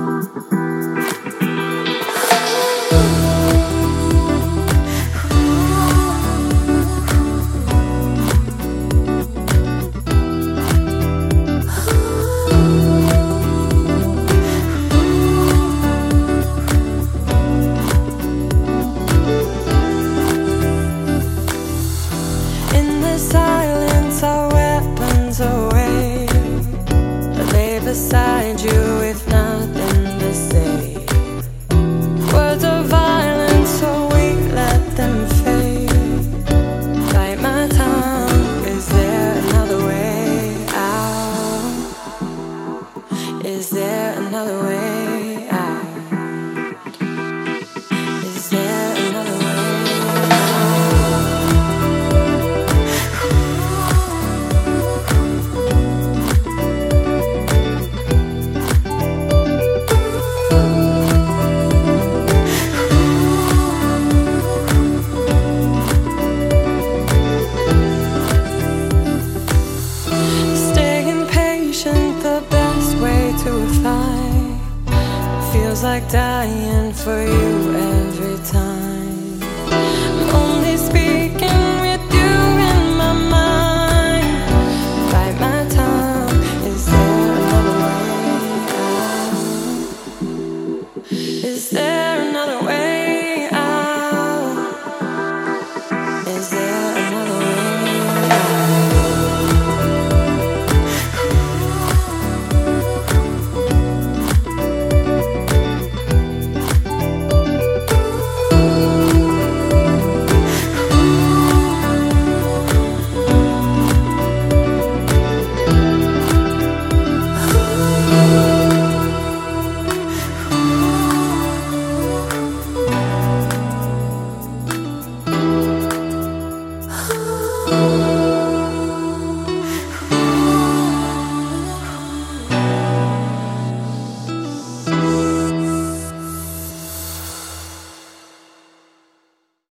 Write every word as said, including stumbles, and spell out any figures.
Beside you with nothing to say. Words of violence, so we let them fade. Bite my tongue, is there another way out? Is there another way out? Is there another way out? Feels like dying for you every time. I'm only speaking with you in my mind. Bite my tongue, is there another way out? Is there another way out? Is there another way out?